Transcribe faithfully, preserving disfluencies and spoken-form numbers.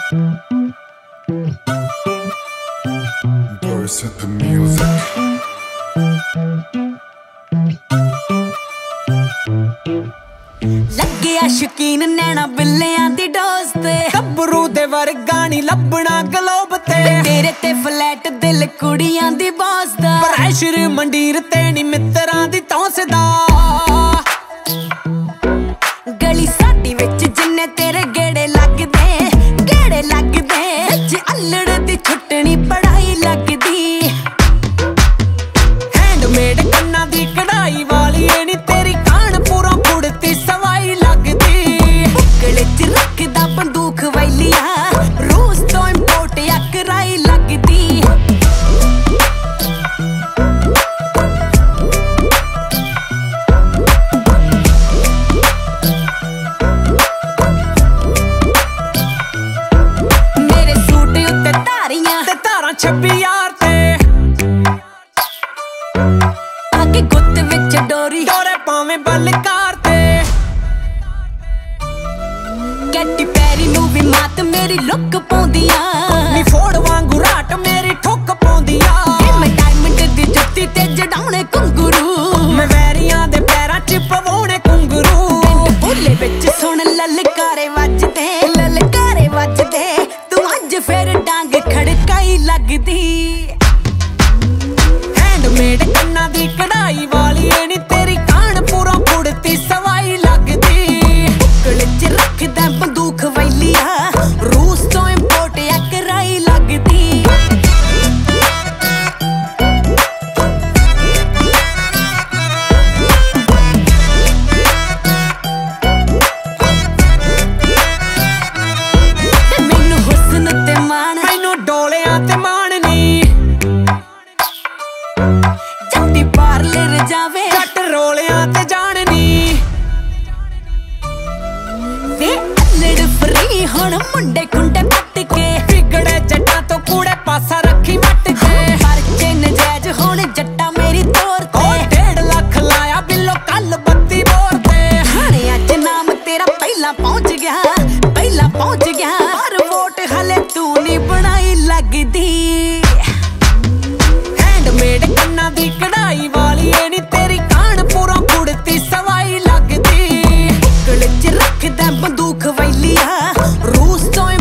Doris hit the music. ਲੱਗਿਆ ਸ਼ਕੀਨ ਨੈਣਾ ਬਿੱਲਿਆਂ ਦੀ dose ਤੇ ਗੱਭਰੂ ਦੇ ਵਰਗਾ ਨੀ ਲੱਭਣਾ ਗਲੋਬ ਤੇ ਤੇਰੇ ਤੇ ਫਲੈਟ ਦਿਲ ਕੁੜੀਆਂ ਦੀ ਬਾਸ ਦਾ ਪ੍ਰੈਸ਼ਰ ਮੰਡੀਰ ਤੇ ਨੀ ਮਿੱਤਰਾਂ ਦੀ ਤੌਂਸਦਾ ਗਲੀ ਸਾਡੀ ਵਿੱਚ ਜਿੰਨੇ ਤੇਰੇ ਗੇੜੇ ਲੱਗਦੇ ਗੇੜੇ ਲੱਗਦੇ ਜੇ ਅਲੜ ਦੀ ਛੁੱਟਣੀ ਪੜਾਈ ਲੱਗਦੀ ਹੈਂਡਮੇਡ ਕੰਨਾਂ ਦੀ ਕਢਾਈ ਵਾਲੀ ਏ ਨੀ ਤੇਰੀ ਕਾਣ ਪੂਰਾ ਫੁੜਤੀ ਸਵਾਈ ਲੱਗਦੀ ਬੁੱਕਲੇ ਚ ਰੱਖਦਾ ਬੰਦੂਕ ਵੈਲੀਆਂ ਰੂਸ ਤੋਂ ਇੰਪੋਰਟ ਅਕਰਾਈ ਲੱਗਦੀ ਮੇਰੇ ਸੂਟ ਉੱਤੇ ਧਾਰੀਆਂ ਤੇ ਧਾਰਾਂ ਛੱਬੀ ਯਾਰ ਤੇ ਆਗੇ ਗੁੱਤ ਵਿੱਚ ਡੋਰੀ ਡੋਰੇ ਪਾਵੇਂ ਬਲਕਾਰ ਤੇ ਕੈਟੀ ਪੈਰੀ ਨੂੰ ਵੀ ਮਾਤ ਮੇਰੀ ਲੁੱਕ ਪਾਉਂਦੀਆਂ ਨੀ ਫੋੜ ਵਾਂਗੂ ਰਾਟ ਮੇਰੀ ਠੁੱਕ ਪਾਉਂਦੀਆਂ ਮੈਂ ਡਾਇਮੰਡ ਦੀ ਜੁੱਤੀ ਤੇ ਜਡਾਉਣੇ ਘੁੰਗਰੂ ਮੈਂ ਵੈਰੀਆਂ ਦੇ ਪੈਰਾਂ 'ਚ ਪਵਾਉਣੇ ਘੁੰਗਰੂ ਬੁੱਲੇ ਵਿੱਚ ਸੁਣ ਲਲਕਾਰੇ ਵੱਜਦੇ ਲਲਕਾਰੇ ਵੱਜਦੇ ਤੂੰ ਅੱਜ ਫੇਰ ਡਾਂਗ ਖੜਕਾਈ ਲੱਗਦੀ ਹੈਂਡਮੇਡ ਕੰਨਾਂ ਦੀ ਕਢਾਈ ਵਾਲੀ ਏ ਨੀ ਤੇਰੀ ਕਾਣ ਪੂਰਾ ਫੁੜਤੀ ਸਵਾਈ ਲੱਗਦੀ ਬੁੱਕਲ 'ਚ ਰੱਖਦਾ ਬੰਦੂਕ ਵੈਲੀਆਂ ਰੂਸ ਤੋਂ ਇੰਪੋਰਟ ਅਕਰਾਈ ਲੱਗਦੀ ਮੈਨੂੰ ਹੁਸਨ ਤੇ ਮਾਣ ਮੈਨੂੰ ਡੋਲਿਆਂ ਤੇ ਮਾਣ ਨੀ ਜੱਟੀ ਪਾਰਲਰ ਜਾਵੇ ਜੱਟ ਰੋਲਿਆਂ ਤੇ ਜਾਣਨੀ ਵੇ ਅਲੜ ਫਰੀ ਹੁਣ ਮੁੰਡੇ ਖੁੰਡੇ ਪੱਟ ਕੇ ਵਿਗੜੇ ਜੱਟਾਂ ਤੋਂ ਕੂੜੇ ਪਾਸਾ ਰੱਖੀ ਵੱਟ ਕੇ ਪਰਚੇ ਨਜਾਇਜ਼ ਹੁਣ ਜੱਟਾ ਮੇਰੀ ਤੋਰ ਤੇ ਡੇਢ ਲੱਖ ਲਾਇਆ ਬਿੱਲੋ ਕੱਲ ਬੱਤੀ ਬੋਰ ਤੇ ਹਾਣੇ ਅੱਜ ਨਾਮ ਤੇਰਾ ਪਹਿਲਾਂ ਪਹੁੰਚ ਗਿਆ ਪਹਿਲਾਂ ਪਹੁੰਚ ਗਿਆ ਪਰ ਵੋਟ ਹਲੇ ਤੂੰ ਨੀ ਬਣਾਈ ਲੱਗਦੀ ਹੈਂਡਮੇਡ ਕੰਨਾਂ ਦੀ ਕਢਾਈ ਵਾਲੀ ਏ ਨੀ ਤੇਰੀ ਕਾਣ ਪੂਰਾ ਫੁੜਤੀ ਸਵਾਈ ਲੱਗਦੀ ਬੁੱਕਲ 'ਚ ਰੱਖਦਾ ਬੰਦੂਕ ਵੈਲੀਆਂ ਰੂਸ ਤੋਂ